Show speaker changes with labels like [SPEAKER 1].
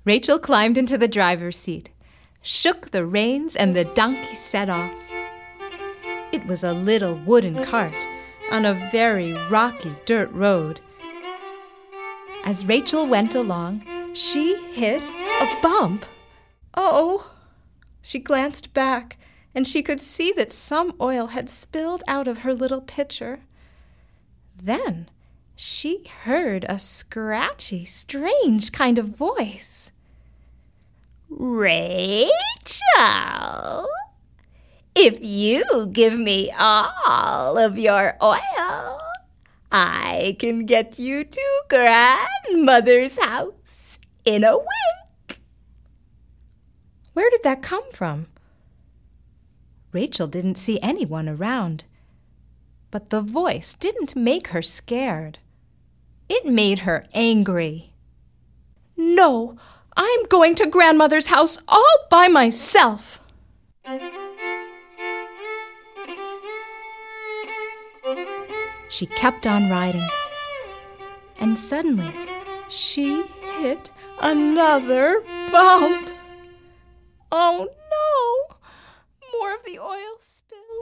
[SPEAKER 1] Rachel climbed into the driver's seat, shook the reins, and the donkey set off. It was a little wooden cart on a very rocky dirt road. As Rachel went along, she hit a bump. Oh! She glanced back, and she could see that some oil had spilled out of her little pitcher. Then she heard a scratchy, strange kind of voice. "Rachel, if you give me all of your oil, I can get you to grandmother's house in a wink." Where did that come from? Rachel didn't see anyone around, but the voice didn't make her scared. It made her angry. "No, I'm going to grandmother's house all by myself." She kept on riding, and suddenly she hit another bump. Oh no! More of the oil spilled.